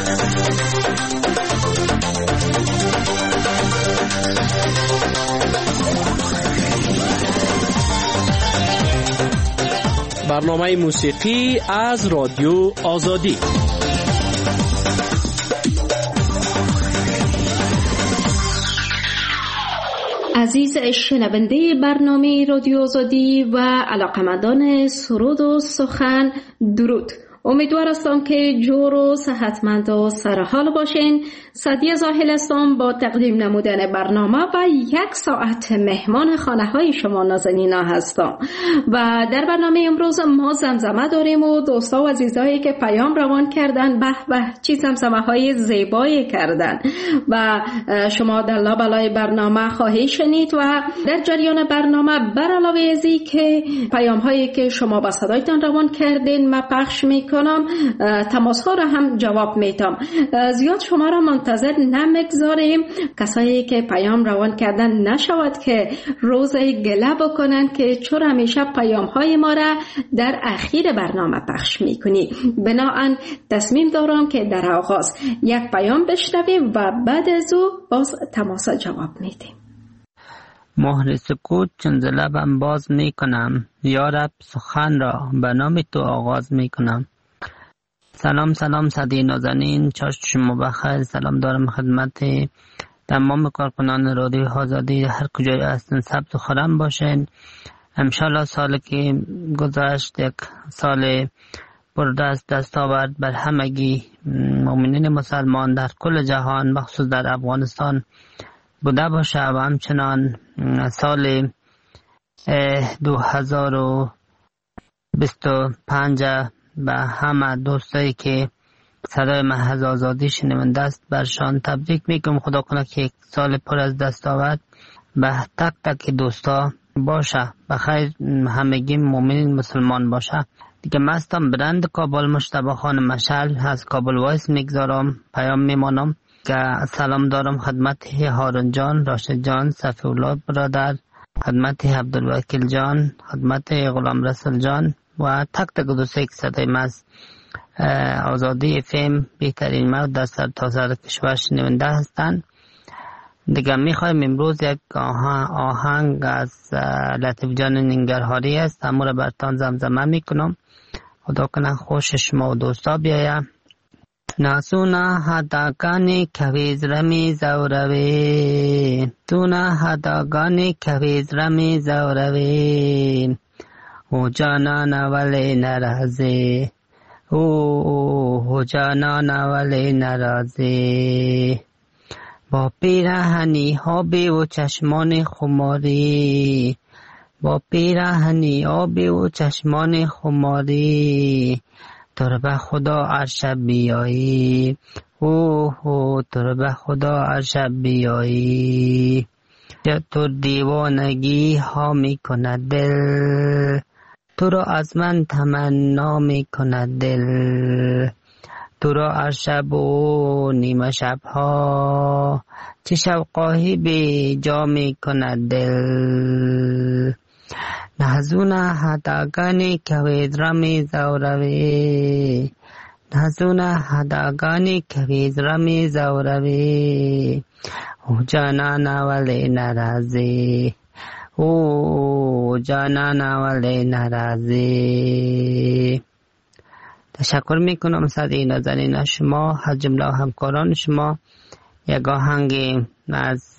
برنامه موسیقی از رادیو آزادی. عزیز شنونده برنامه رادیو آزادی و علاقمندان سرود و سخن، درود. امیدوار هستم که جور و صحتمند و سرحال باشین. سعدیه زاهل هستم با تقدیم نمودن برنامه و 1 ساعت مهمان خانه های شما نازنینا هستم. و در برنامه امروز ما زمزمه داریم و دوستا و عزیزایی که پیام روان کردن، به چی زمزمه های زیبایی کردن و شما در لابلای برنامه خواهید شنید. و در جریان برنامه بر علاوه ازی که پیام هایی که شما با صدایتان روان کردین ما پخش میکنم، تماس ها را هم جواب میتم. زیاد شما را منتظر نمیگذاریم. کسایی که پیام روان کردن نشود که روز گله بکنن که چون همیشه پیام های ما را در اخیر برنامه پخش میکنی. بنابراین تصمیم دارم که در آغاز 1 پیام بشنویم و بعد از او باز تماس جواب میدیم. مهر سکوت چون ز لبم باز میکنم، یا رب سخن را به نام تو آغاز میکنم. سلام سعدی نازنین، چشم شما بخیر. سلام دارم خدمت تمام کارکنان رادیو آزادی هر کجای هستن، ثبت و خرم باشین. انشالله سالی که گذشت یک سال پر دستاورد بر همگی مؤمنین مسلمان در کل جهان، مخصوص در افغانستان بوده باشه و همچنان سال 2025 به همه دوستایی که صدای محض آزادی شنونده است برشان تبریک میگم. خدا کنه که یک سال پر از دستاورد به تک تک دوستا باشه، بخیر همگی مؤمنین مسلمان باشه. دیگه مستم برند کابل مجتبی خان مشعل از کابل وایس میگذارم پیام میمانم که سلام دارم خدمت هارون جان، راشد جان، صفی الله برادر، خدمت عبدالوکیل جان، خدمت غلام رسول جان و تک تک دوستایی که صدای از آزادی FM بهترین مورد در سرتاسر کشور شنونده هستند. دیگه میخوایم امروز یک آهنگ از لطیف جان ننگرهاری است، همون را برتان زمزمه میکنم. خدا کنه خوش شما و دوستا بیایه. ناسونا هداگانی کویز رمی زوروی، تونا هداگانی کویز رمی زوروی، او جانان ولی نرازی، او جانان ولی نرازی. با پیراهنی آبی و چشمان خماری، با پیراهنی آبی و چشمان خماری، تو رو به خدا هر شب بیایی، تو رو به خدا هر شب بیایی. تو دیوانگی ها می کند دل، تو رو از من تمنا می کند دل، تو رو هر شب و نیمه شب ها چه شوقاهی به جا می کند دل. نازونا هداگانی کویز رمی زوروی، نازونا هداگانی کویز رمی زوروی، او جانان ولی نرازی، او جانان ولی نرازی. تشکر میکنم سعدی نازنین شما، از جمله همکاران شما. یک آهنگ از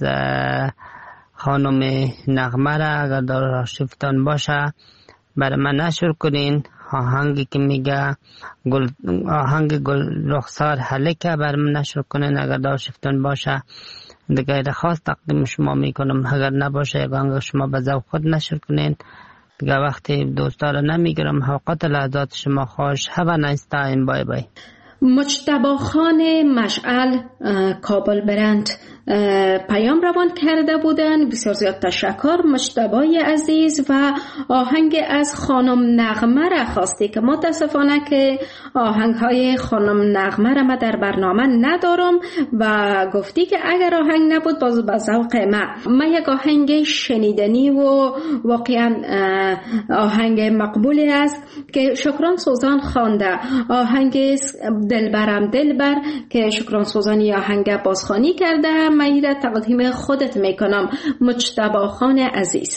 خانم نغمه را اگر در آرشیفتان باشه برای من نشر کنین. آهنگی که میگه آهنگ گل رخسار هلکه برای من نشر کنین اگر در آرشیفتان باشه. دیگه خاص تقدیم شما میکنم. اگر نباشه یک آهنگ شما به ذوق خود نشر کنین. دیگه وقتی دوستا را نمیگیرم. حقیقت لحظات شما خوش. Have a nice time. بای بای. مجتبی خان مشعل کابل برند پیام روان کرده بودن. بسیار زیاد تشکر مجتبی عزیز. و آهنگ از خانم نغمه را خواستی که متاسفانه که آهنگ های خانم نغمه را من در برنامه ندارم و گفتی که اگر آهنگ نبود باز به ذوق من یک آهنگ شنیدنی و واقعا آهنگ مقبولی است که شکران سوزان خوانده، آهنگ دلبرم دلبر که شکران سوزانی آهنگ بازخوانی کرده. من را تقدیم خودت میکنم مجتبی خان عزیز.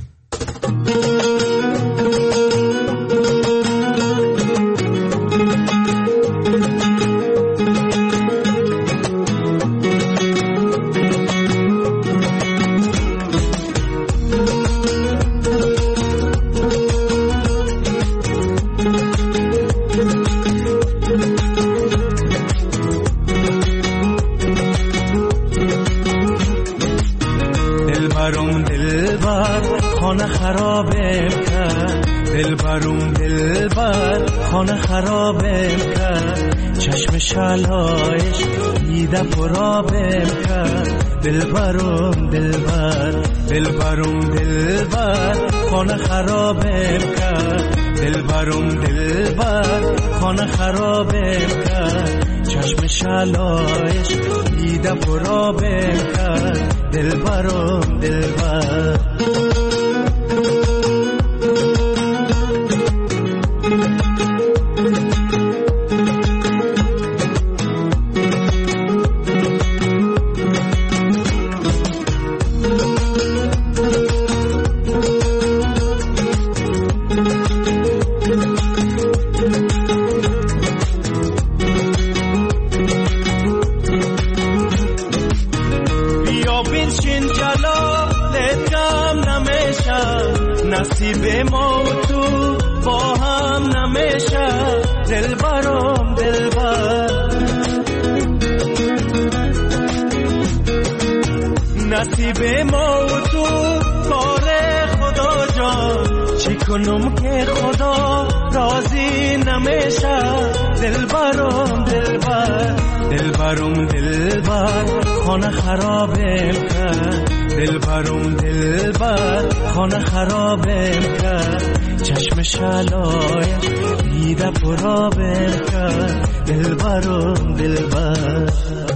خانه خرابم کرد، چشم شلایش دیده پرابم کرد. دلبرم دلبر، دلبرم دلبر، خانه خرابم کرد. دلبرم دلبر، خانه خرابم کرد، چشم شلایش دیده پرابم کرد. دلبرم دلبر. نصیب ما و تو با هم نمیشه. دلبرم دلبر، نصیب ما و تو کار خدا جان. چی کنم که خدا راضی نمیشه. دلبرم دلبر، دلبرم دلبر، خانه خرابم کرد. دلبرم دلبر، خانه خرابم کرد، چشم شلایش دیده پرابم کرد. دلبرم دلبر.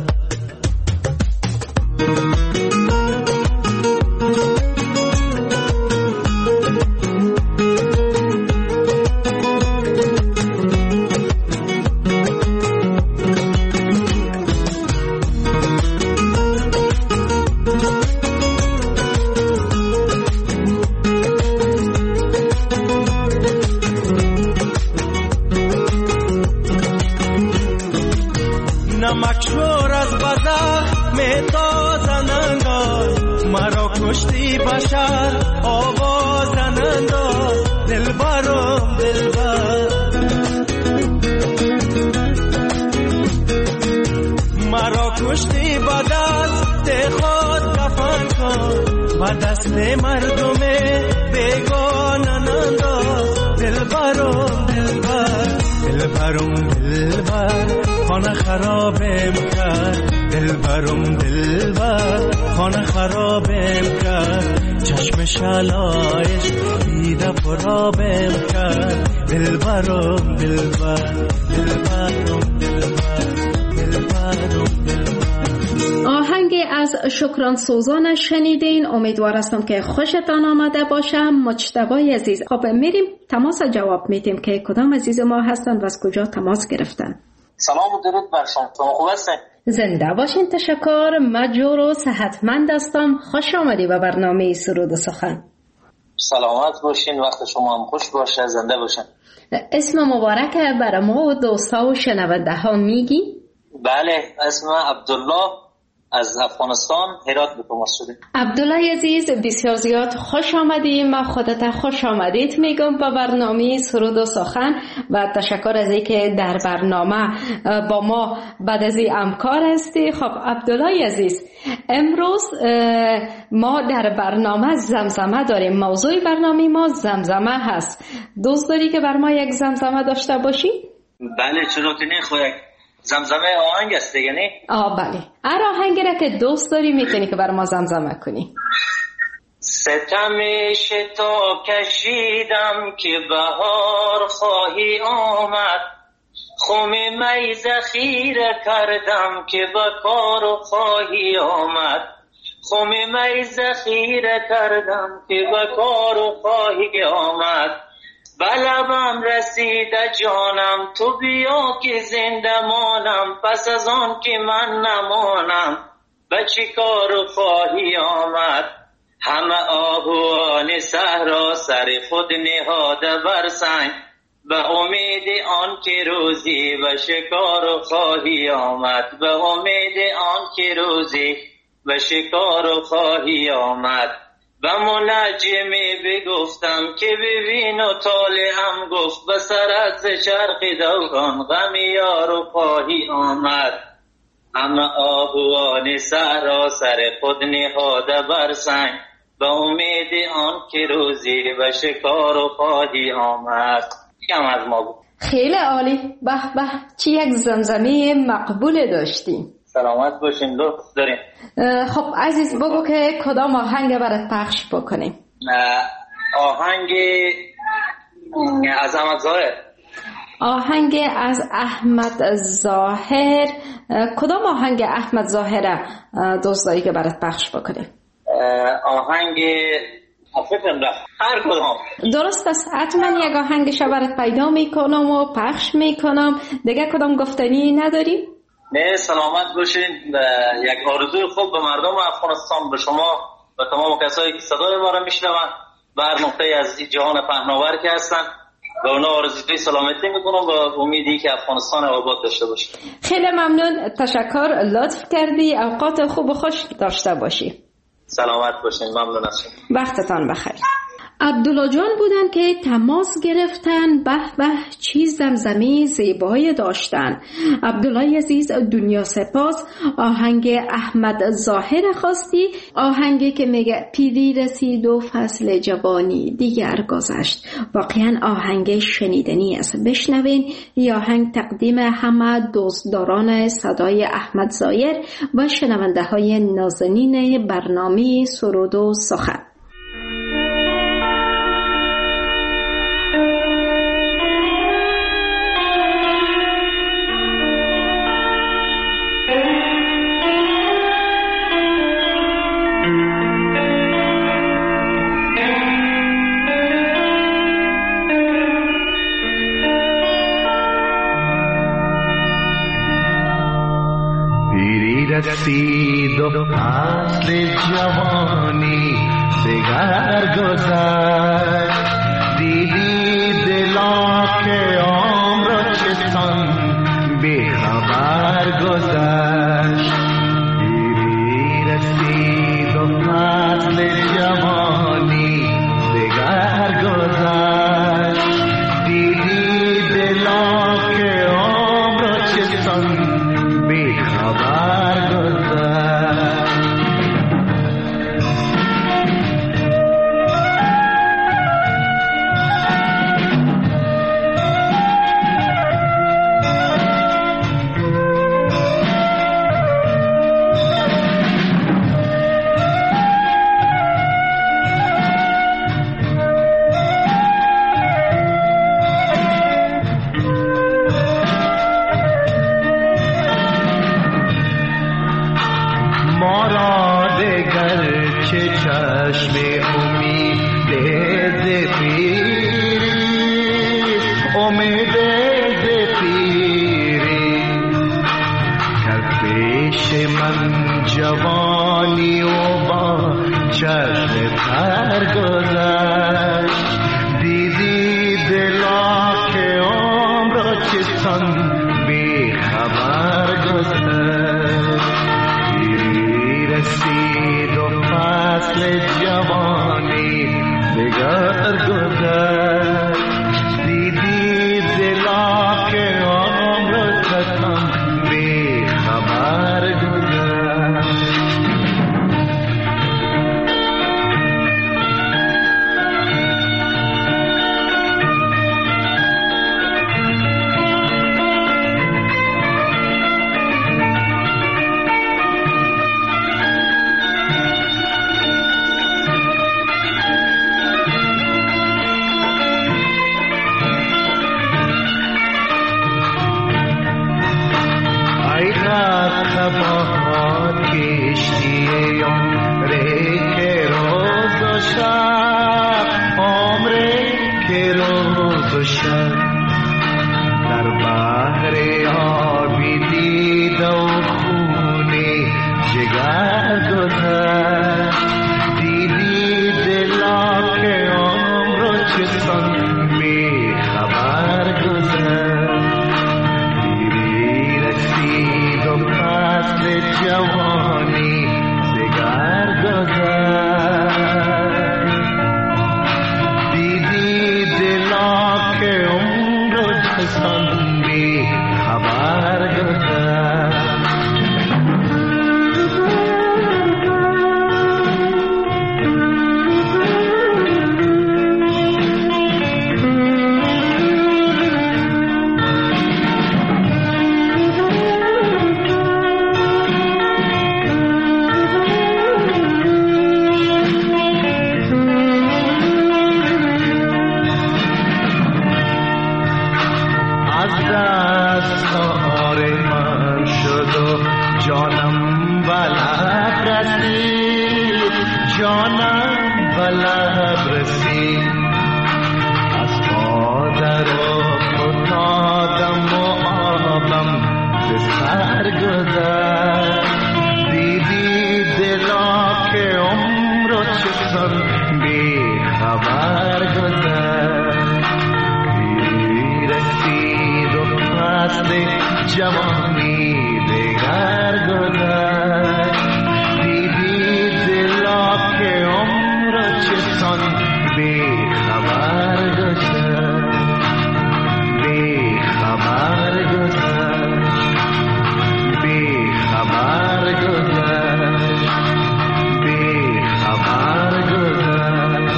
نمکشور از بزخ میتازن انداز، مرا کشتی بشر آوازن انداز. دلبرم دلبر، مرا کشتی با دست خود دفن کن، با دست مردم بیگانن انداز. دلبرم دلبر، دلبرم دلبر، خانه خرابم کرد. دلبرم دلبر، خانه خرابم کرد، چشم شلایش دیده پرابم کرد. دلبرم دلبر، دلبرم دلبر، دلبرم دلبر. آهنگ از شکران سوزان شنیدین. امیدوار هستم که خوشتان آمده باشه. مجتبی عزیز، خب میریم تماس جواب میدیم که کدام عزیز ما هستن و از کجا تماس گرفتن. سلام و درود بر شما. خوب هستین؟ زنده باشین. تشکر. مجور و صحتمند هستم. خوش آمدی به برنامه سرود و سخن. سلامت باشین، وقت شما هم خوش باشه، زنده باشین. اسم مبارک برای ما و دوستا و شنونده ها میگی؟ بله، اسم عبدالله از افغانستان، هرات به تماس شده. عبدالله عزیز، بسیار زیاد خوش آمدی. من خودت خوش آمدید میگم با برنامه سرود و سخن و تشکر از اینکه در برنامه با ما بعد از این همکار هستی. خب عبدالله عزیز، امروز ما در برنامه زمزمه داریم. موضوع برنامه ما زمزمه هست. دوست داری که بر ما یک زمزمه داشته باشی؟ بله، چرا که نه. زمزمه آهنگ است دیگه نه؟ بله. هر آهنگی را که دوست داری میتونی که بر ما زمزمه کنی. ستم شتا کشیدم که بهار خواهی آمد، خم می ذخیره کردم که به کار خواهی آمد، خم می ذخیره کردم که به کار خواهی آمد. بلبم رسیده جانم تو بیا که زنده مانم، پس از آن که من نمانم به چی کار خواهی آمد. همه آهوان صحرا سر خود نهاده بر سنگ، به امید آن که روزی به شکار خواهی آمد، به امید آن که روزی به شکار خواهی آمد. به منجمی بگفتم که ببین و طالعم گفت، به سر از چرخ دوران غم یار خواهی آمد. همه آهوان صحرا سر خود نهاده بر سنگ، به امید آن که روزی به شکار خواهی آمد. کم از ما بود. خیلی عالی. به به، چی یک زمزمه مقبول داشتیم. سلامت باشین، لطف داریم. خب عزیز بگو که کدام آهنگ برات پخش بکنیم؟ آهنگ از احمد ظاهر. آهنگ از احمد ظاهر. کدام آهنگ احمد ظاهر دوست داری که برات پخش بکنیم؟ آهنگ هر کدام. درست است، حتما یک آهنگش برات پیدا میکنم و پخش میکنم. دیگه کدام گفتنی نداریم؟ نه، سلامت باشین. یک آرزوی خوب به مردم افغانستان، به شما و تمام کسایی که صدای ما را میشنون و هر نقطه از جهان پهناور که هستن، به اونا آرزوی سلامتی میکنم و امیدی که افغانستان آباد داشته باشه. خیلی ممنون، تشکر، لطف کردی. اوقات خوب و خوش داشته باشی. سلامت باشین، ممنون از شما. وقتتان بخیر. عبدالله جان بودن که تماس گرفتن. به به، چی زمزمه زیبایی داشتن. عبدالله عزیز، دنیا سپاس. آهنگ احمد ظاهر خواستی، آهنگی که میگه پیری رسید و فصل جوانی دیگر گذشت. واقعا آهنگ شنیدنی است. بشنوین. این آهنگ تقدیم همه دوستداران صدای احمد ظاهر و شنونده های نازنین برنامه سرود و سخن. رسید و فصل جوانی دگر گذشت، دیدی دلا که عمر چسان بی خبر گذشت. دیدی رسید و فصل جوانی دگر گذشت، دیدی دلا که عمر چسان بی خبر جوانی و با چشم تر گذشت، دیدی دلا که عمر چسان بی خبر گذشت. دیری رسید و فصل جوانی دگر گذشت، دیدی دلا که عمر چسان بی خبر گذشت. جانم بلب رسید جانم بلب رسید از مادر افتادم و آبم به سر گذشت دیدی دلا که عمر و چسان بی خبر گذشت رسید و فصل جوانی دگر گذشت دیدی دلا که عمر و چسان بی خبر گذشت بی خبر گذشت بی خبر گذشت بی خبر گذشت.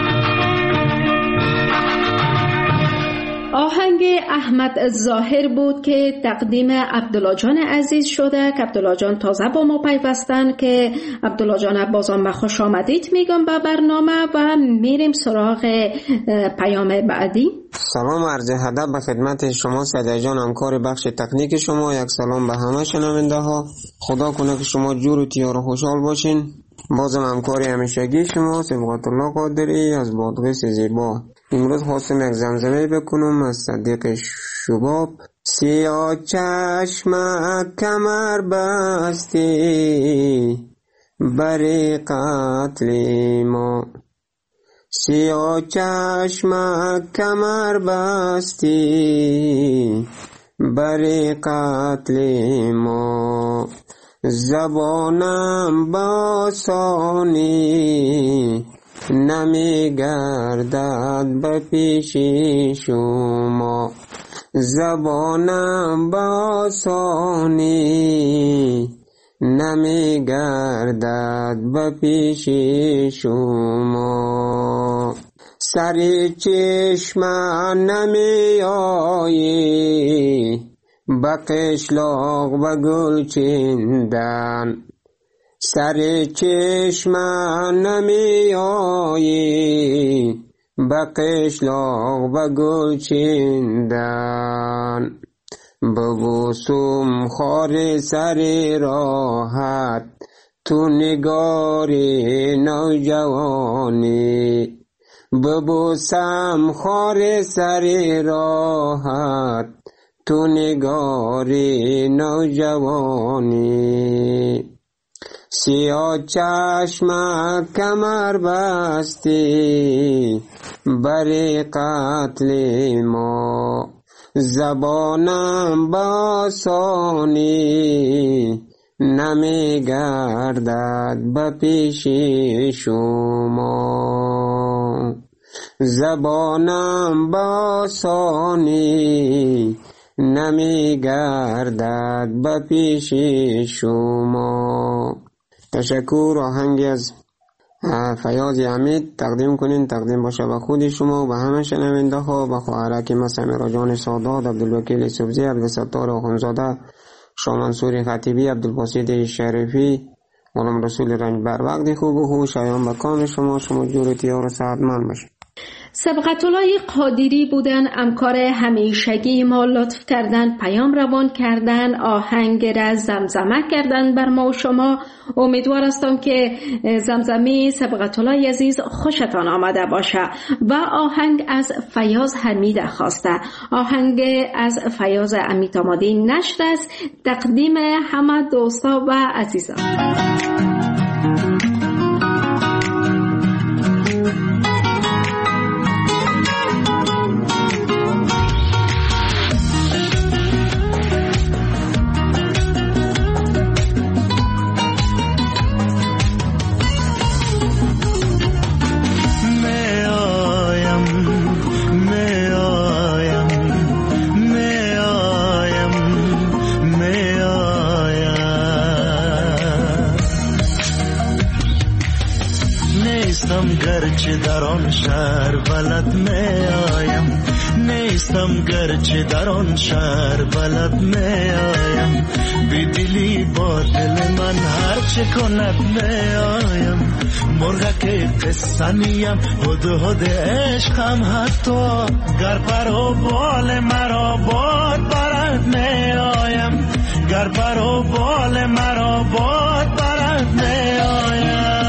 آهنگ احمد ظاهر بود که تقدیم عبدالله جان عزیز شده که عبدالله جان تازه با ما پیوستن که عبدالله جان بازم خوش آمدید میگم به برنامه و میریم سراغ پیام بعدی. سلام عرض ادب به خدمت شما سعید جان همکار بخش تکنیک شما. یک سلام به همه شنونده ها. خدا کنه که شما جور و تیار و خوشحال باشین. بازم همکار همیشگی شما صبغت الله قادری از بادغیس زیبا. امروز خواستم یک زمزمه بکنم از صدیق شباب. سیاه چشم کمر بستی بری قتل ما سیاه چشم کمر بستی بری قتل ما زبانم باسانی نمی گردد به پیش شما زبانم باسانی نمی گردد به پیش شما سر چشم نمی آیی به قشلاق و گل چندن سر چشم نمی آیی به قشلاق و گل چندن ببوسم خار سر راحت تو نگار نوجوانی ببوسم خار سر راحت تو نگار نوجوانی سیاه چشم کمر بستی بر قتل ما زبانم باسانی نمی گردد به پیش شما زبانم باسانی نمی گردد به پیش شما. تشکر. آهنگی از فیاض حمید تقدیم کنین، تقدیم باشه به خود شما و به همه شنونده ها، به خواهرک مسامر جان سادات، عبدالوکیل سبزی، عبدالستار آخونزاده، شاه منصور خطیبی، عبدالباسط شریفی، غلام رسول رنج بر وقت خوب و خوش شایان به کام شما جور تیار و سعادتمند باشید. صبغت الله قادری بودن، همکار همیشگی ما، لطف کردن پیام روان کردن، آهنگ را زمزمه کردن بر ما و شما. امیدوار هستم که زمزمه صبغت الله عزیز خوشتان آمده باشه. و آهنگ از فیاض حمید خواسته، آهنگ از فیاض حمید آماده نشر است، تقدیم همه دوستا و عزیزان. گرچه در آن شهر بلد می آیم، نیستم گرچه در آن شهر بلد می آیم، بی دلی با دل من هر چه کند می آیم، مرغک قصنیم هد عشقم، حتی گر پر و بال مرا باد برد می آیم، گر پر و بال مرا باد برد می آیم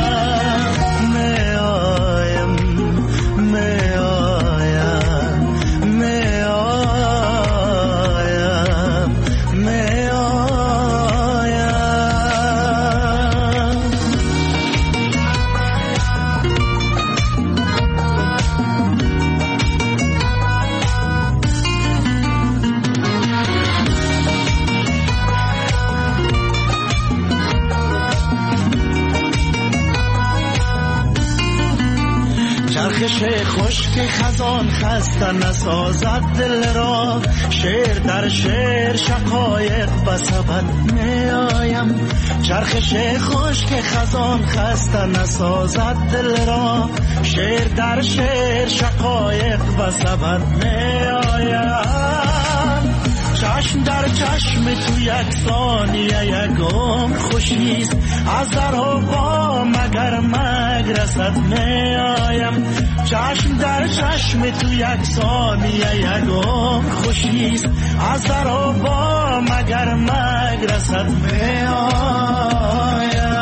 خشک خزان خسته نسازد دل را شعر در شعر شقایق بسبد می آیم چرخش خشک خزان خسته نسازد دل را شعر در شعر شقایق بسبد می آیم چشم در چشم تو یک ثانیه یک عمر خوشیست از در و با مگر مگرسد می آیم چشم در چشم تو یک ثانیه یک عمر خوشیست از در و با مگر مگرسد می آیم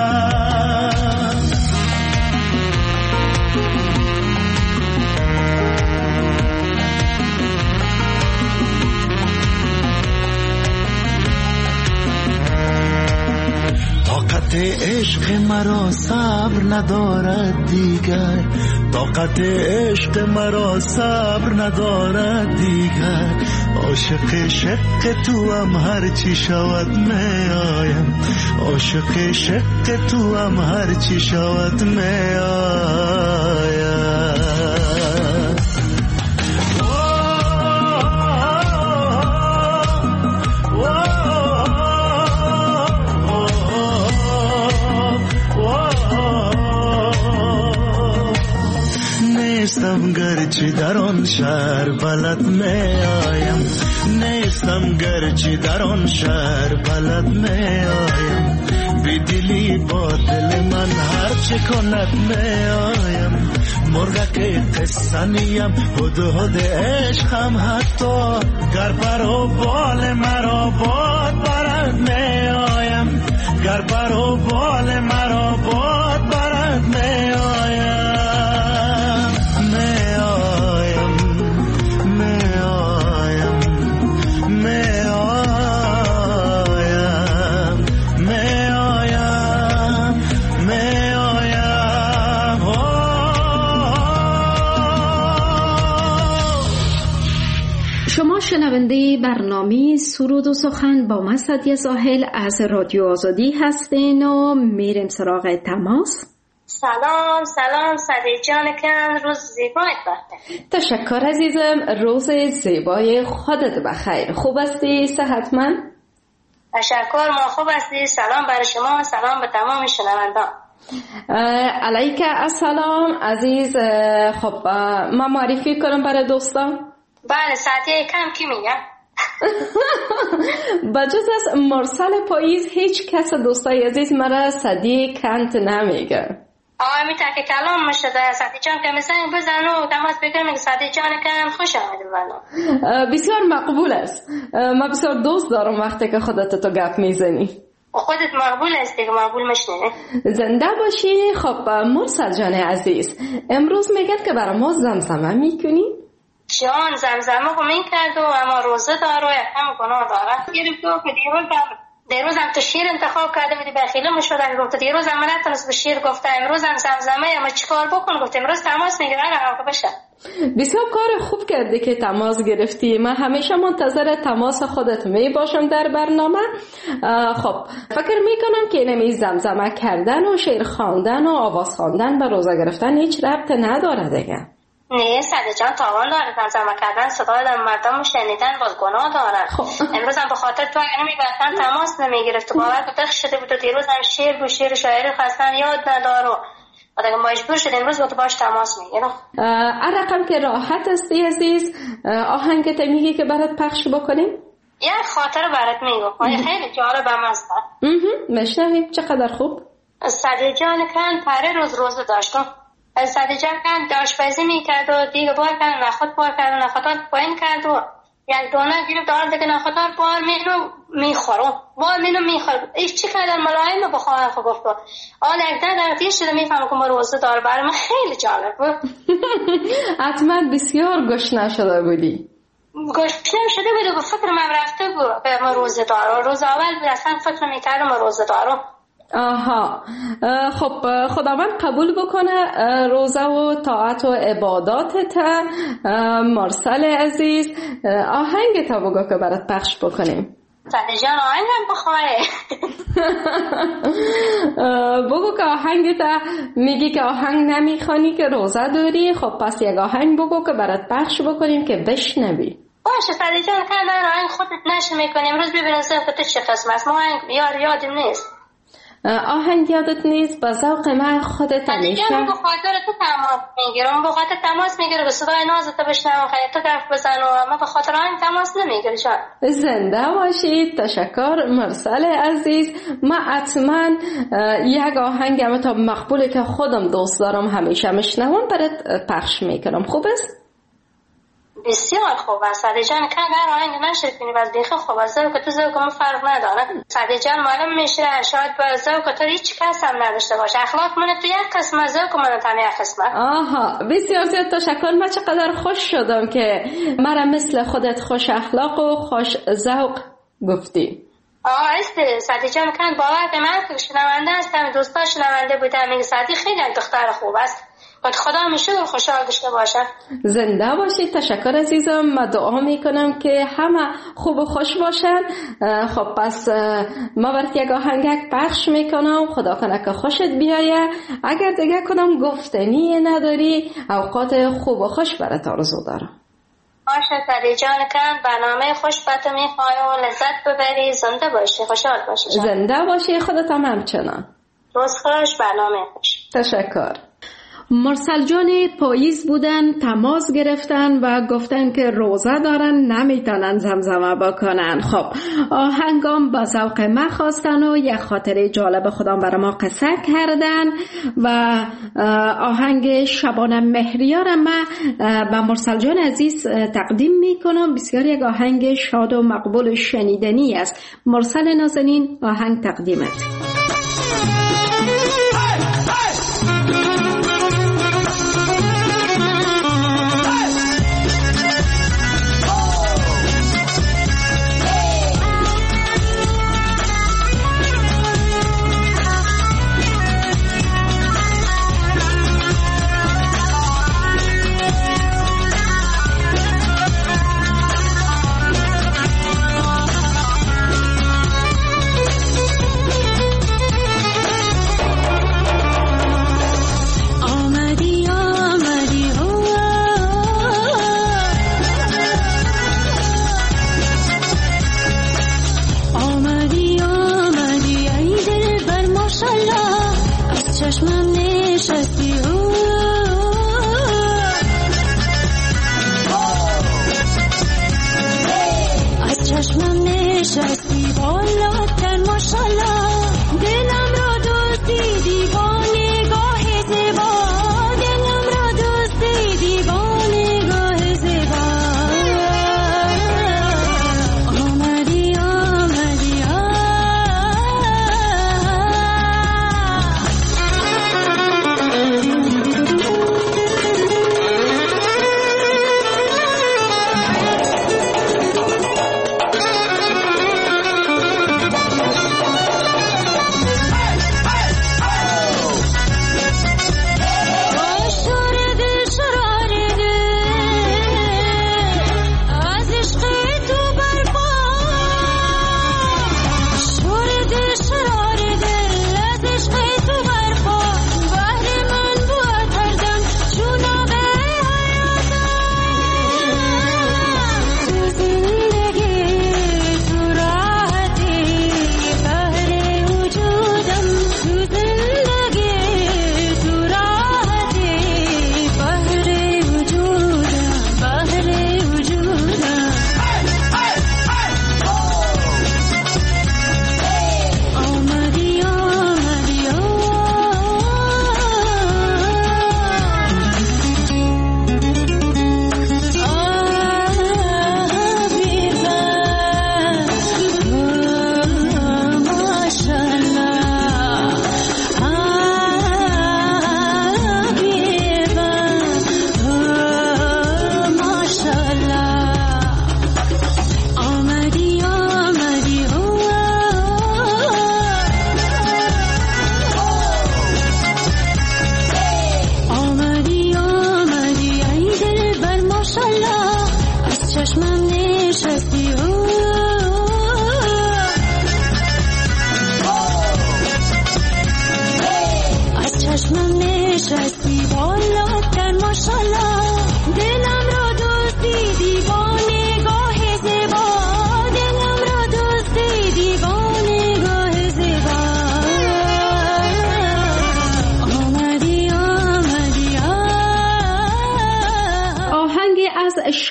طاقت عشق مرا صبر ندارد دیگر طاقت عشق مرا صبر ندارد دیگر عاشق شق تو هم هر چی شود می آیم عاشق شق تو هم هر چی شود می آیم نیستم گرچه در آن شهر بلد می آیم نیستم گرچه در آن شهر بلد می آیم بی دلی با دل من هر چه کند می آیم مرغک قصه نیم هدهد عشقم حتی گر پر و بال مرا باد برد می آیم گر پر و بال مرا باد برد می آیم شنونده برنامه سرود و سخن با من سعدیه زاهل از رادیو آزادی هستین و میریم سراغ تماس. سلام سعدیه جان کن روز زیبایت بخیر. تشکر عزیزم روز زیبای خودت بخیر. خوب هستی؟ صحتمند؟ تشکر ما خوب هستی. سلام برای شما سلام به تمام شنوندان. علیک السلام عزیز. خب من معرفی کنم برای دوستان. بله سعدیه کم کی میگه؟ بجز از مرسل پاییز هیچ کس دوستای عزیز مرا سعدیه کنت نمیگه. آقای میتر که کلام مشده سعدیه جان که میزنی بزن و تماس بگیر میگه سعدیه جان کن خوش آمده برنامه. بسیار مقبول است. من بسیار دوست دارم وقتی که خودت تو گپ میزنی. خودت مقبول است دیگه مقبول مشنه. زنده باشی. خب مرسل جان عزیز امروز میگن که برای ما زمزمه میکنی؟ جان زمزمه رو می کرد و اما روزه داره و یکم گناه داره گرفت و که دیروز هم تو شیر انتخاب کرده بودی بخیله مشوره گفت دیروز هم نتونست به شیر گفته امروز هم زمزمه اما چیکار بکن گفت امروز تماس میگیره که بشه. بسیار کار خوب کردی که تماس گرفتی. من همیشه منتظر تماس خودت می باشم در برنامه. خب فکر میکنم که نمی زمزمه کردن و شعر خواندن و آواز خواندن به روزه گرفتن هیچ ربط نداره دیگه. نه سعدیه جان تاوان داره. زمزمه کردن صدای مردم شنیدن باز گناه داره. امروز هم به خاطر تو اگر نمیبرتن تماس نمیگرفت باور که دخ شده بود و دیروز هم شعر و شعر شاعری خواستن یاد نداره و دیگه مجبور شد امروز با تو باش تماس میگیرم. رقم که راحت استی عزیز آهنگت میگی که برات پخش بکنیم؟ یک خاطر برات میگم خیلی جالبم است. مشنویم. چقدر خوب. سعدیه جان کن پره روزه داشتم. سعدیه جان کن آشپزی میکرد و دیگه بار کرد نخود بار کرد و نخودات پایین کرد و یک دانه گیرم دارم دیگه نخاطر بار مینو میخورم ایش چی کردن ملایم بخواهم خب گفت آن یک در دیگه شده میفهمم که ما روزه داره. برای من خیلی جالب بود. حتما بسیار گشنه شده بودی. گشنه شده بود و فکر من رفته بود که ما روزه داره. روز اول بود اصلا فکر میکردم ما روزه داره. آها خب خداوند قبول بکنه روزه و طاعت و عباداتت. مرسل عزیز آهنگ تا بگو که برات پخش بکنیم. ساده جان آهنگم بخواه. بگو که آهنگ تا میگی که آهنگ نمیخوانی که روزه داری. خب پس یک آهنگ بگو که برات پخش بکنیم که بشنوی. باشه ساده جان که من آهنگ خودت نشه میکنیم. امروز ببینم که چه قسم است. ما آهنگ یادم نیست. آهنگ یادت نیست؟ با ذوق من خودت همیشه دیگه به خاطر تو تماس میگیرم. به خاطر تماس میگیره به صدای نازت بشنوم خیلی تو حرف بزن و من به خاطر آهنگ تماس نمیگیره. جان زنده باشید. تشکر مرسل عزیز. من حتما یک آهنگ اما تا مقبوله که خودم دوست دارم همیشه میشنوم برات پخش میکنم. خوب است؟ بسیار خوب است ساده جان که اگر آهنگ نشد کنی باز دیگه خوب است. ذوق تو ذوق من فرق نداره. ساده جان معلوم میشه شاید با ذوق تو هیچ کس هم نداشته باشه. اخلاق من تو یک قسمه ذوق من تو یک قسمه. آها بسیار زیاد تشکر. من چقدر خوش شدم که مرا مثل خودت خوش اخلاق و خوش ذوق گفتی. است ساده جان کن باور به من که شنونده هستم دوستا شنونده بودم میگه ساده خیلی دختر خوب است. خدا همیشه خوشحال داشته باشه. زنده باشید. تشکر عزیزم. من دعا میکنم که همه خوب و خوش باشن. خب پس ما برات یک آهنگک پخش میکنم. خدا کنه که خوشت بیایه. اگر دیگه کدام گفتنی نداری اوقات خوب و خوش برات آرزو دارم. باشه ساده جان کن برنامه خوش باتو میخوایم لذت ببری. زنده باشی خوشحال باشی. زنده باشی. خودت هم همچنان. روز خوش برنامه خوش. تشکر. مرسل جان پاییز بودن تماس گرفتن و گفتن که روزه دارن نمیتونن زمزمه بکنن. خب آهنگام با ذوق ما خواستن و یک خاطره جالب خودم برای ما قصه کردن و آهنگ شبانه مهریار ما با مرسل جان عزیز تقدیم میکنم. بسیار یک آهنگ شاد و مقبول شنیدنی است. مرسل نازنین آهنگ تقدیمت.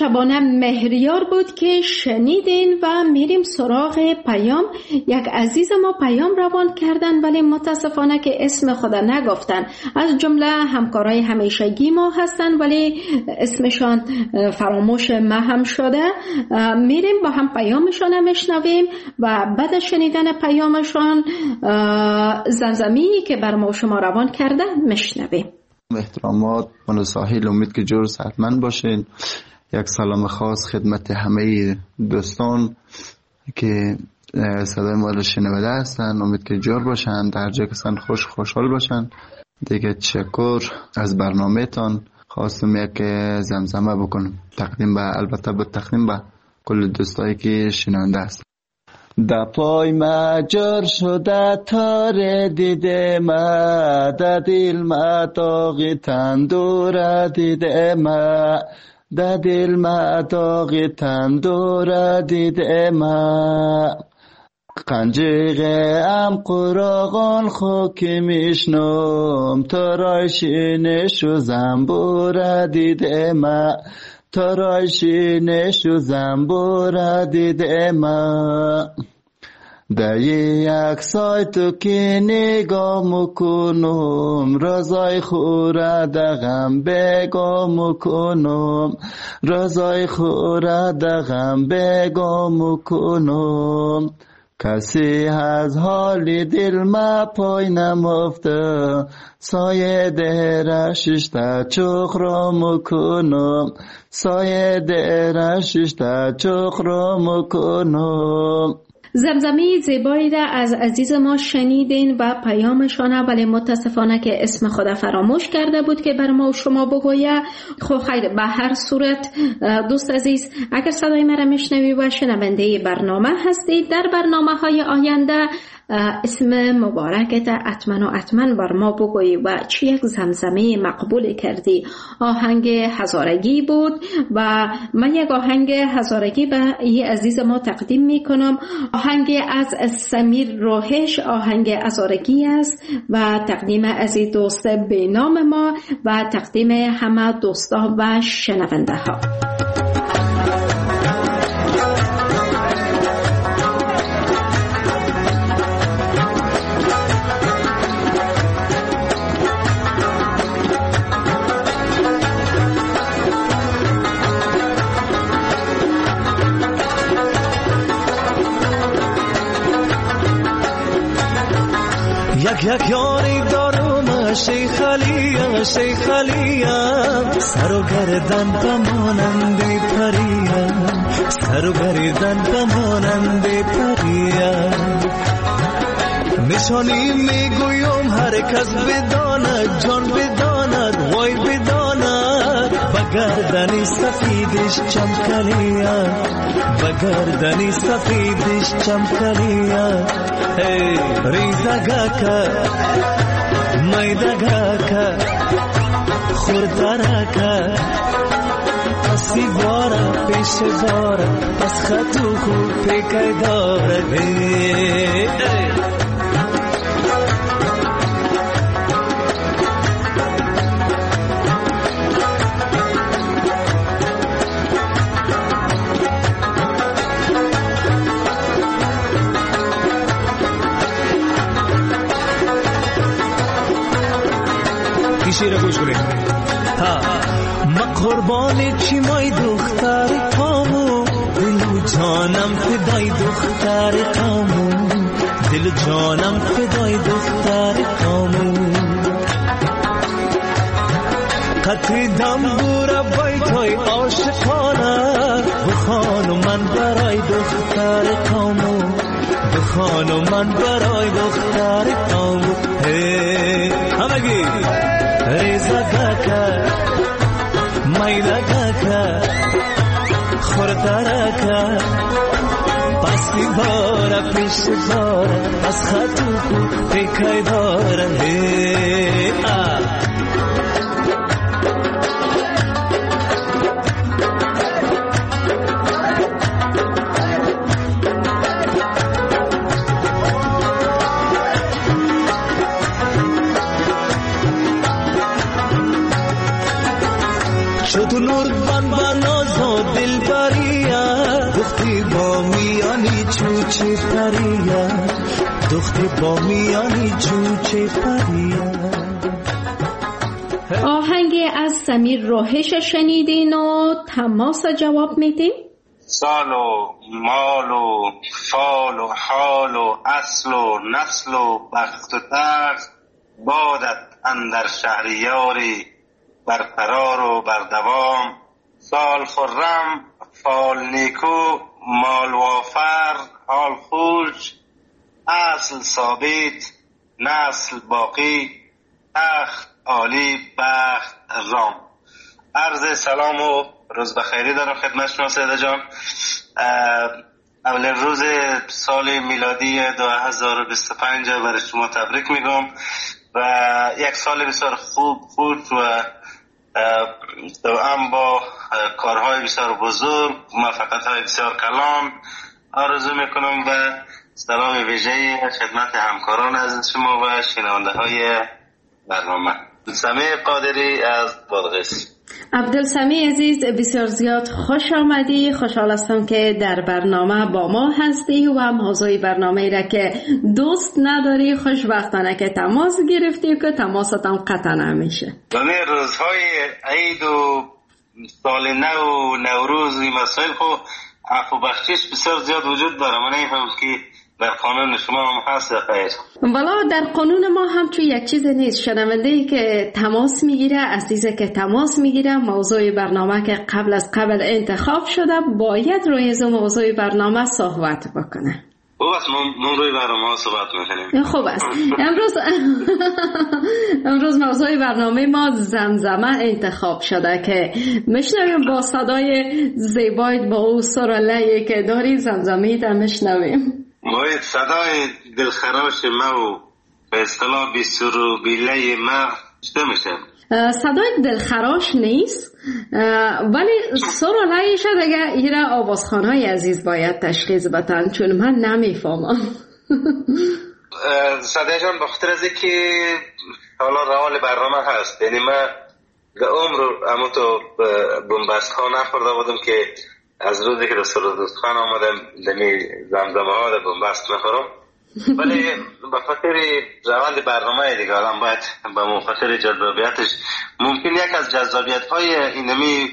شبانه مهریار بود که شنیدین و میریم سراغ پیام. یک عزیز ما پیام روان کردن ولی متاسفانه که اسم خدا نگفتن. از جمله همکارای همیشگی ما هستن ولی اسمشان فراموش ما هم شده. میریم با هم پیامشان میشنویم و بعد از شنیدن پیامشان زمزمی که بر ما شما روان کرده میشنویم. احترامات من ساحل، امید که جور صحتمند باشین. یک سلام خاص خدمت همه دوستان که صدای ما رو شنونده هستن، امید که جور باشن، در جای کسان خوشحال باشن. دیگه تشکر از برنامه تان. خواستم یک زمزمه بکنم تقدیم به، البته به تقدیم به کل دوستایی که شنونده هستن. دا پای مجر شده تار دیده ما، دا دل ما داغ تندور دیده ما، دا دل ما داغ تندور دیده ما. قنجیغه ام قراغان خوک میشنم، ترایشینش و زنبور دیده ما، ترایشینش و زنبور دیده ما. در یک سایتو که نگاه مکنم، رازای خوره دغم بگاه مکنم، رازای خوره دغم بگاه مکنم. کسی از حال دل ما پای نمفته، سایه درشش تا چخ را مکنم، سایه درشش تا چخ را مکنم. زمزمه زیبایی را از عزیز ما شنیدین و پیامشانه، ولی متاسفانه که اسم خدا فراموش کرده بود که بر ما و شما بگویه. خب خیر، به هر صورت دوست عزیز، اگر صدای مرا میشنوی و شنونده برنامه هستی، در برنامه های آینده اسم مبارکت حتما بر ما بگویی و چی یک زمزمه مقبول کردی. آهنگ هزارگی بود و من یک آهنگ هزارگی به این عزیز ما تقدیم میکنم. آهنگ از سمیر روحش، آهنگ هزارگی است و تقدیم از این دوست به نام ما و تقدیم همه دوستا و شنونده ها. یک یاری دارم شیخ علیم، شیخ علیم، سر و گردن بمانند پریم، سر و گردن بمانند پریم. نشانی میگویم هر کس بداند، جان بداند، وای بداند، بگردنی سفیدش چمکلیم، بگردنی سفیدش چمکلیم. ریزگاکا میدگاکا خوردارکا اسی بارا پیش بارا از خطو خوب پیکای داره. شیر گوش کنید. ما قربان چی مای دختر کامو، دل جانم فدای دختر کامو، دل جانم فدای دختر کامو. قطری دم بورا بیتای عاشقانه، بخانو من برای دختر کامو، بخانو من برای دختر کامو. همگی ریزگاکا میدگاکا خوردارکا پسی بارا پیش بارا از خطو کو پیکای داره. شد نور بان نازو دل بریا دختری با میانی چوچه پریا دختری با میانی چوچه پریا. آهنگ از سمیر راهش شنیدین و تماس جواب میدین؟ سال و مال و فال و حال و اصل و نسل و بخت و درد بادت اندر شهریاری برقرار و بردوام. سال خرم فال نیکو مال وافر حال خوش اصل ثابت نسل باقی تخت عالی بخت رام. عرض سلام و روز بخیری دارم خدمت شما سیده جان. اولین روز سال میلادی 2025 برای شما تبریک میگم و یک سال بسیار خوب بود و دوام با کارهای بسیار بزرگ موفقیت‌های بسیار کلان آرزو میکنم و سلام ویژه‌ای خدمت همکاران از شما و شنونده های برنامه. سمیع قادری از بادغیس. عبدالسمیع عزیز بسیار زیاد خوش آمدی. خوشحال هستم که در برنامه با ما هستی و موضوع برنامه را که دوست نداری خوشبختانه که تماس گرفتی و که تماست هم قطع نمیشه. دانه روزهای عید و سال نو و نوروز این مسائل خو عفو بخشش بسیار زیاد وجود داره. من نمی‌فهمم که در قانون شما هم هست یا خیر؟ والا در قانون ما هم چون یک چیز نیست. شنونده‌ای که تماس میگیره، عزیزی که تماس میگیره، موضوع برنامه که قبل انتخاب شده باید روی از موضوع برنامه صحبت بکنه. خوب است من روی برنامه صحبت میکنیم. خوب است. امروز موضوع برنامه ما زمزمه انتخاب شده که میشنویم با صدای زیبایت با او سراله‌ای که داری زمزمه تا میشنویم. باید صدای دلخراش ما و به اصطلاح بی سر و بی لی ما چطور میشه؟ صدای دلخراش نیست ولی سر و لیش دیگه ایره آوازخانهای عزیز باید تشخیص بدن چون من نمیفهمم. صدای جان بخاطر از که حالا روال برنامه هست، یعنی من به عمر اما تو بنبست ها نخورده بودم که از روزی که رسول دوستخان آمدم دمی زمزمه ها در بنبست نخورم، ولی به خاطر روند برنامه دیگه آدم باید به مخاطر جذابیتش ممکن یک از جذابیت های اینمی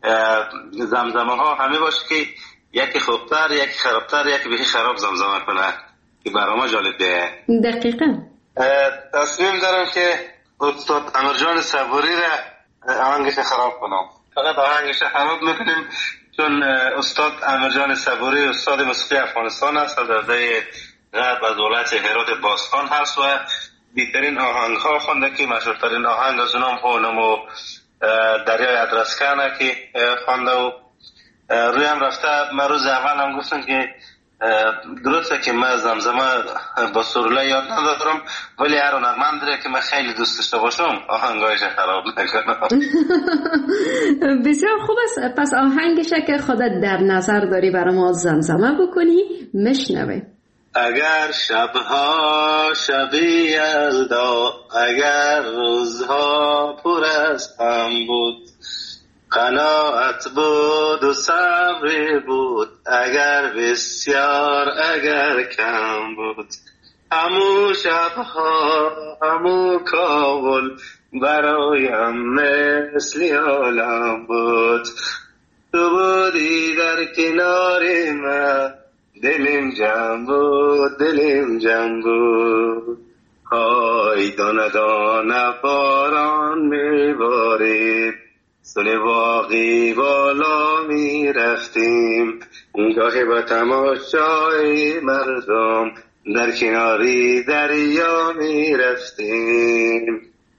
زمزمه ها همه باشه که یکی خوبتر یکی خرابتر یکی بهی خراب زمزمه کنه که برنامه جالب ده. دقیقا تصمیم دارم که استاد امرجان صبوری را آهنگش خراب کنم. فقط آهنگش خراب میکنیم چون استاد امرجان صبوری استاد موسیقی افغانستان است و در ده غرب از ولایت هرات باستان هست و بیترین آهنگ ها خونده که مشهورترین آهنگ از اونم خونم و دریای ادرسکنه که خونده و روی هم رفته. من روز اول هم گفتم که درسته که من زمزمه با سروله یاد ندارم ولی هر هنرمند داره که من خیلی دوست داشته باشم آهنگایش خراب نکنم. بسیار خوب است. پس آهنگش که خودت در نظر داری برای ما زمزمه بکنی مشنوه. اگر شبها شبی یلدا اگر روزها پر از غم بود قناعت بود و صبر بود اگر بسیار اگر کم بود همو شبها همو کابل برایم مثل عالم بود تو بودی در کنار من دلم جمع بود دلم جمع بود های دانه دانه باران میبارید سن باقی بالا می رفتیم گاهی با تماشای مردم در کناری دریا می رفتیم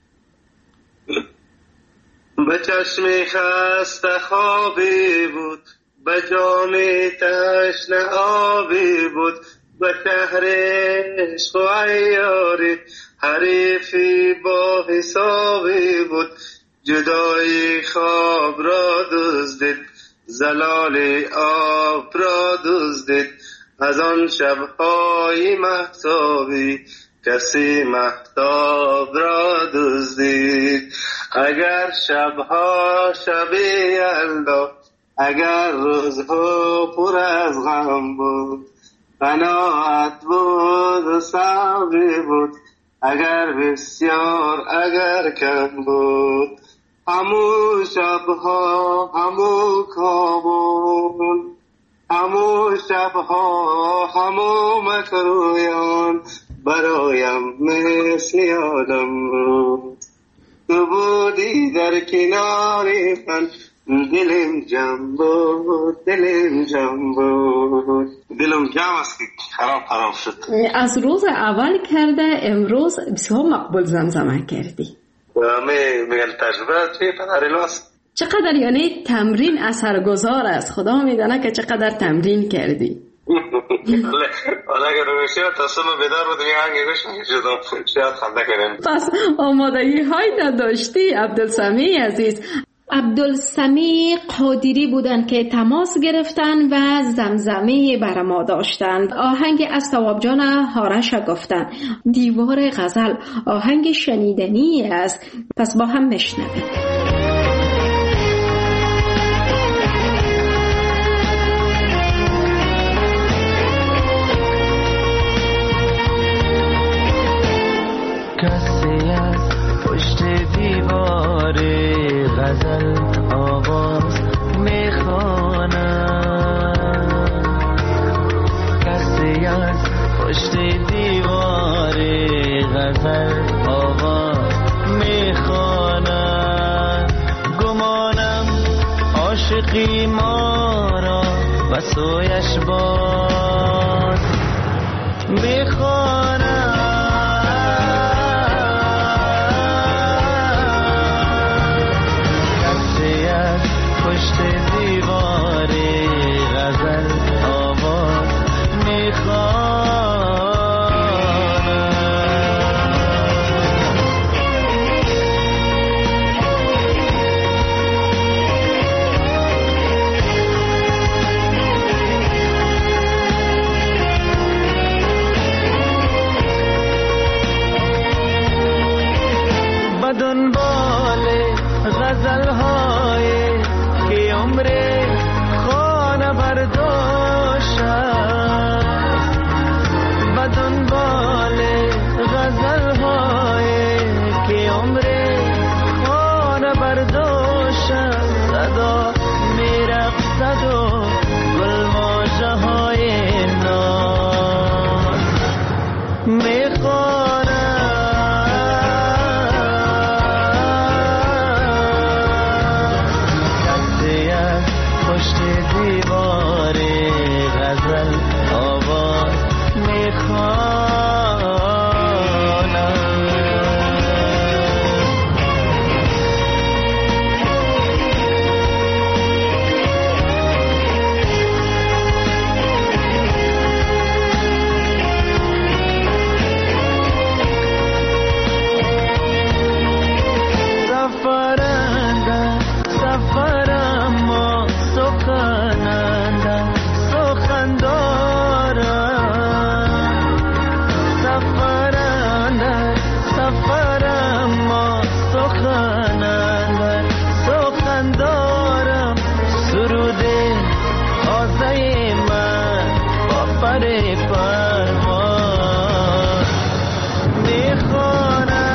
به چشم خسته خوابی بود به جام تشنه آبی بود به شهر عشق و عیاری حریفی با حسابی بود جدای خواب را دزدید زلال آب را دزدید از آن شبهای مهتابی کسی مهتاب را دزدید. اگر شبها شب یلدا، اگر روزها پر از غم بود، قناعت بود و صبر بود. اگر بسیار اگر کم بود، همو شبها همو کابون، همو شبها همو مکرویان، برایم مثل یادم بود. تو بودی در کناری من، دلم جمع بود، دلم جمع بود. دلم جمع است که خراب شد. از روز اول کرده امروز بسیار مقبول زمزمه کردی. میگن تجربه توی پدرلاست. چقدر یعنی تمرین اثرگذار است. خدا میدونه که چقدر تمرین کردی. حالا اگر روشی ها تا صبح بیدار بود یه هنگی گوش شدم شاید خنده کردیم. پس آمادگی های داشتی عبدالسمیع عزیز. عبدالسمیع قادری بودند که تماس گرفتن و زمزمه بر ما داشتند. آهنگ از ثواب جان هارش گفتن. دیوار غزل آهنگ شنیدنی است. پس با هم بشنویم. کسی از پشت دیوار غزل آواز میخواند، کسی از پشت دیوار غزل آواز میخواند. گمانم عاشقی ما را و سویش باز میخواند. پشت دیوار غزل آواز میخواند. به دنبال غزل های که عمر خانه برداشت، به دنبال غزل های که عمر خانه برداشت. صدا میرقصد و گلماژه های ناز میخواند. پشت دیوار غزل آواز میخواند. سفرنده سفرم و سخننده سخن دارم، سفرنده سفرم و سخننده سخن دارم. سروده آزه من با پر پرواز میخوانم.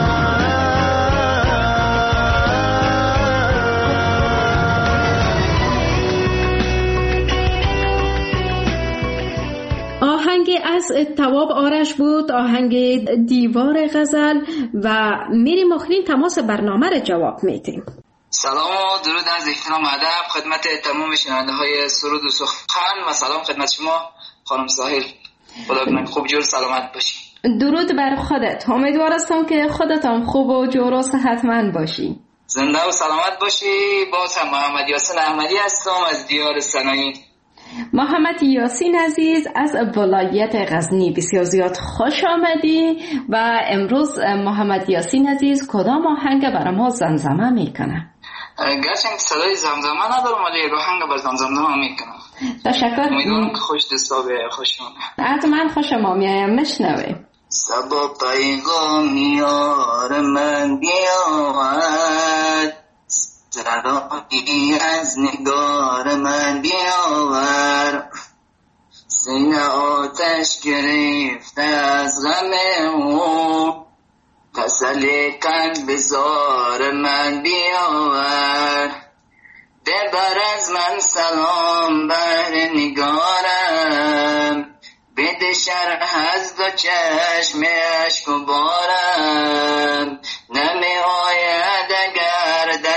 آهنگ از تواب آرش بود، آهنگ دیوار غزل. و میریم آخرین تماس برنامه را جواب میدیم. سلام و درود از احترام ادب خدمت تمام شنونده های سرود و سخن و سلام خدمت شما خانم ساحل. خدا کنه خوب جور سلامت باشی. درود بر خودت. امیدوارم که خودتان خوب و جور و صحتمند باشی. زنده و سلامت باشی. باز هم محمد یاسین احمدی هستم از دیار سنایی. محمد یاسین عزیز از ولایت غزنی، بسیار زیاد خوش آمدی. و امروز محمد یاسین عزیز کدام آهنگ برای ما زمزمه میکنه؟ گرچه صدای زمزمه ندارم ولی آهنگ بر زمزمه میکنم. تشکر. امیدوارم که خوش دستا به خوشمونه. حتما خوشم میایم. مشنوه. سبا پیغام یار من بیاورد سراغی از نگار من بیاور سینه آتش گرفته از غم او تسلی قلب زار من بیاور ببر از من سلام بر نگارم بده شرح از دو چشم اشک و بارم نمی آید اگر در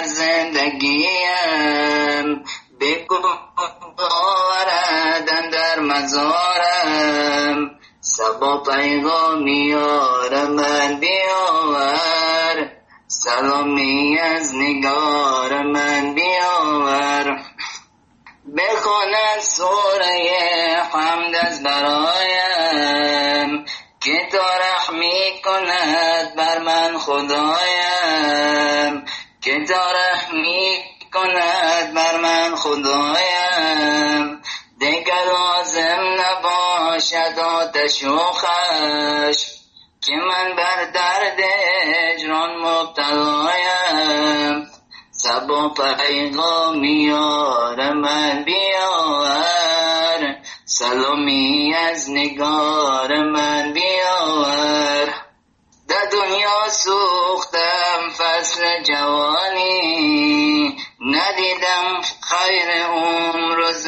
زندگیم بگو آوردن در مزارم سبا پیغام یار من بیاور سلامی از نگار من بیاور بخواند سوره حمد از برایم که تا رحمی کند بر من خدایم که تا رحمی کند بر من خدایم دیگر لازم نباشد آتش و خشم که من بر درد هجران مبتلایم سبا پیغام یار من بیاور سلامی از نگار من بیاور در دنیا سوختم فصل جوانی ندیدم خیر عمر و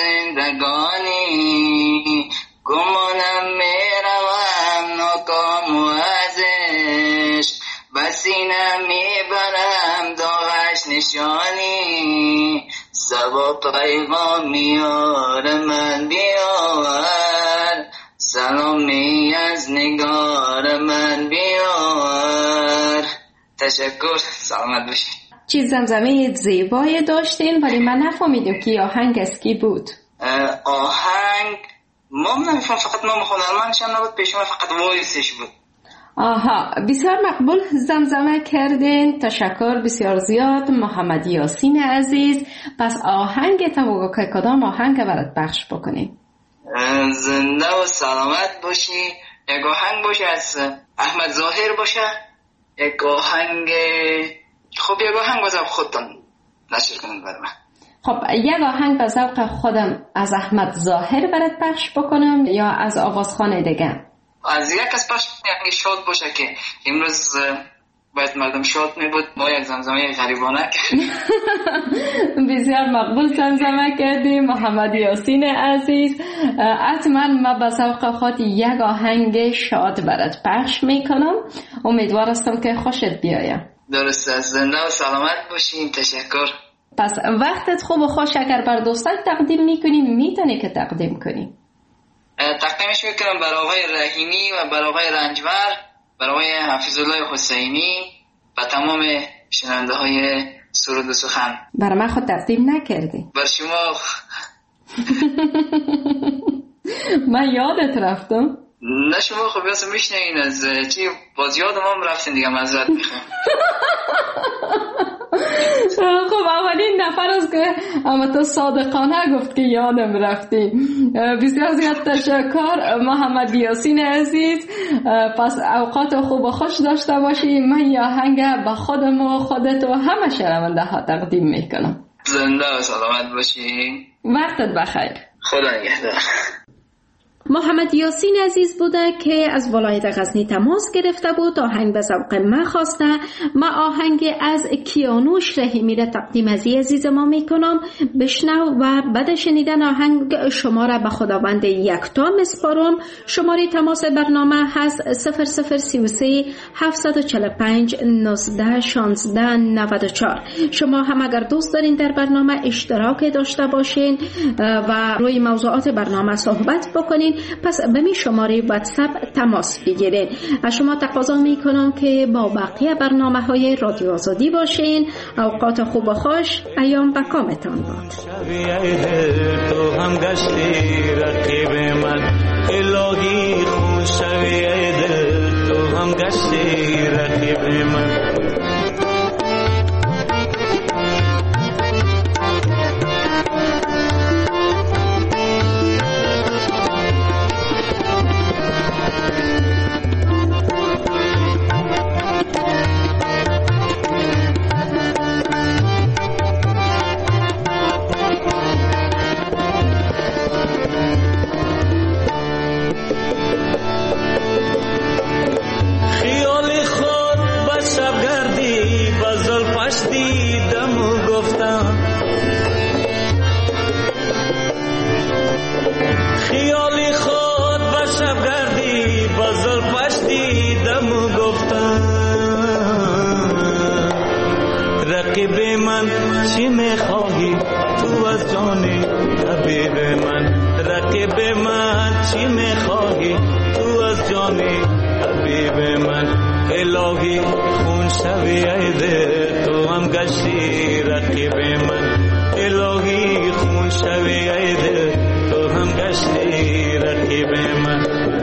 زندگانی گمانم میروم ناکام و ازش بسینم میبرم داغش نشانی سبا پیغام یار من بیاور سلامی از نگار من بیاور تشکر سلامت باشید. چیز زمزمه زیبایی داشتین ولی من نفهمیدم که آهنگ از کی بود. آهنگ ما نمیفهم فقط نام هنرمندش هم نبود پیشون فقط وایسش بود. آها بسیار مقبول زمزمه کردین تشکر بسیار زیاد محمد یاسین عزیز. پس آهنگ تا بگو که کدام آهنگ برات پخش بکنیم؟ زنده و سلامت باشی. یک آهنگ باشه از احمد ظاهر باشه یک آهنگ خب یک آهنگ با ذوق خودتان نشر کنید برای من. خب یک آهنگ با ذوق خودم از احمد ظاهر برات پخش بکنم یا از آوازخوان دیگه؟ از یک از پخش یعنی شاد باشه که امروز باید مردم شاد می بود ما یک زمزمه غریبانه بسیار مقبول زمزمه کردیم محمد یاسین عزیز. حتما ما به ذوق خود یک آهنگ شاد برات پخش میکنم. امیدوار هستم که خوشت بیاید. درست است. زنده و سلامت باشین. تشکر. پس وقتت خوب و خوش اگر بر دوستان تقدیم میکنی میتونی که تقدیم کنی. تقدیمش میکنم برای آقای رحیمی و برای آقای رنجبر برای آقای حفیظالله حسینی و تمام شنونده های سرود و سخن. برای من خود تقدیم نکردی. بر شما من یادت رفتم. نه شما خب بیاسم میشنین از چی باز یادم هم رفتین دیگه معذرت میخوام. خب اولین نفر است که اما تو صادقانه گفت که یادم رفتی. بسیار زیاد تشکر محمد یاسین عزیز. پس اوقات خوب و خوش داشته باشی. من یه آهنگ با خودم و خودت و همه شنونده ها تقدیم میکنم. زنده و سلامت باشی. وقتت بخیر. خدا نگهدار. محمد یاسین عزیز بوده که از ولایت غزنی تماس گرفته بود. آهنگ به ذوق من خواسته. من آهنگ از کیانوش رحیمی را تقدیم عزیز ما میکنم. بشنو و بعد شنیدن آهنگ شما را به خداوند یکتا میسپارم. شماره تماس برنامه هست 0033 745 19 16 94. شما هم اگر دوست دارین در برنامه اشتراک داشته باشین و روی موضوعات برنامه صحبت بکنین پس به می شماره واتساپ تماس بگیرید. از شما تقاضا می کنم که با بقیه برنامه های رادیو آزادی باشین. اوقات خوب و خوش. ایام به کامتان باد. تو هم گشتی رقیب من الهی خوش شوی دل تو هم گشتی رقیب من. من چی میخواهی تو از جان حبیب من رقیب من چی میخواهی تو از جان حبیب من الهی خون شوی ای دل تو هم گشتی رقیب من الهی خون شوی ای دل تو هم گشتی رقیب من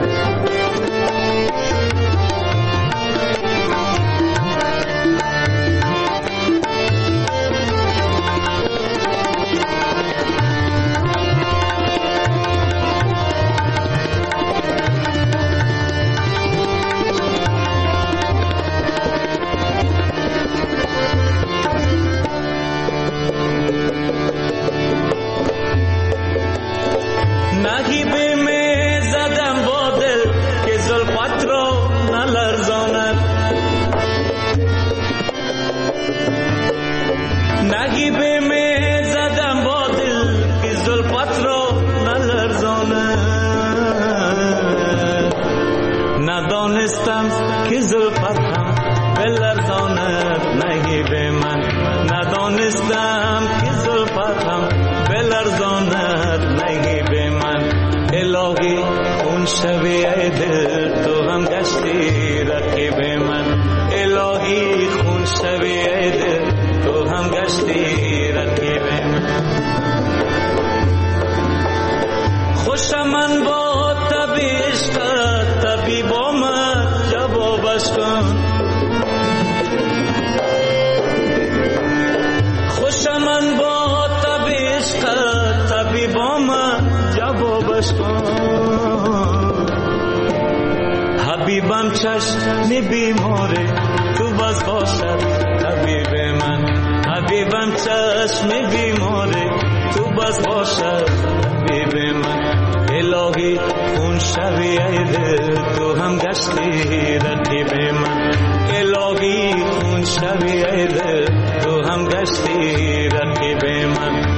حبیبم چشم بیماره تو باز باشد حبیب من حبیبم چشم بیماره تو باز باشد حبیب من الهی خون شوی ای دل تو هم گشتی رقیب من الهی خون شوی ای دل تو هم گشتی رقیب من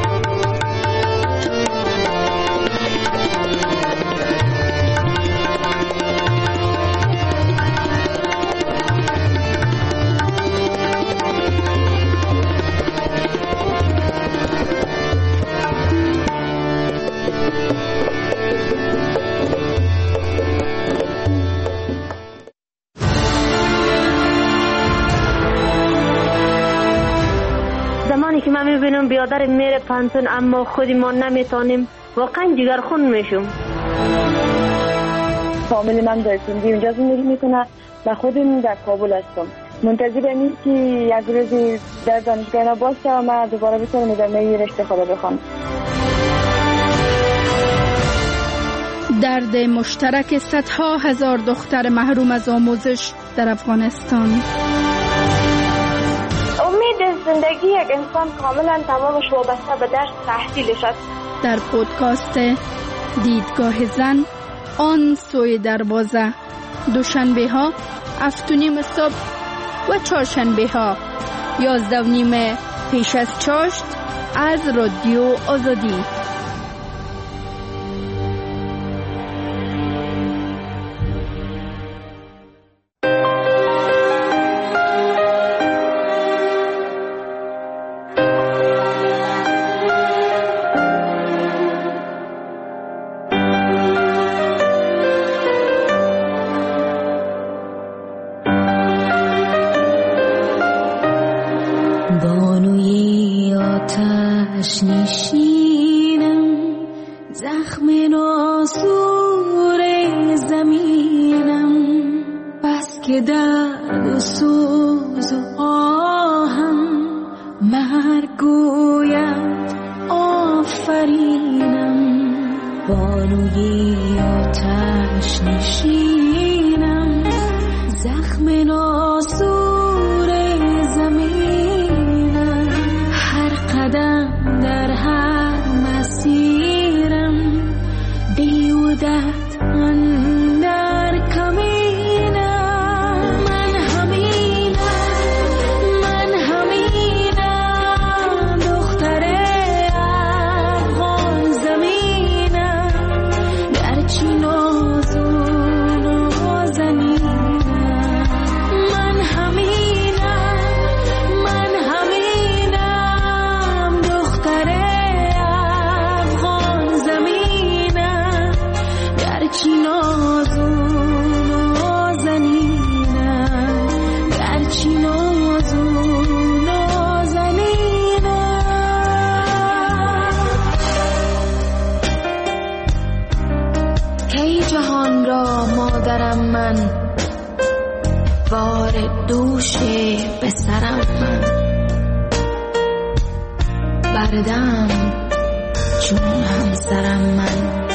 که من میبینم بیادر میره پانتون اما خودی ما نمیتونیم واقعا جگرخون میشم. فامیلی من در سندی اونجا زندگی میکنه و خودم در کابل هستم. منتظرم این که یک روزی در دانشگاه اینا باشه و من دوباره بتونم ادامه رشته خدا بخوام. درد مشترک صدها هزار دختر محروم از آموزش در افغانستان. زندگی یک انسان کاملا تمامش وابسته به درس تحصیلش است. در پودکاست دیدگاه زن آن سوی دروازه دوشنبه ها 7:30 صبح و چهارشنبه ها 11:30 پیش از چاشت از رادیو آزادی. نازون بار دوش به سرم من بردم چون همسرم من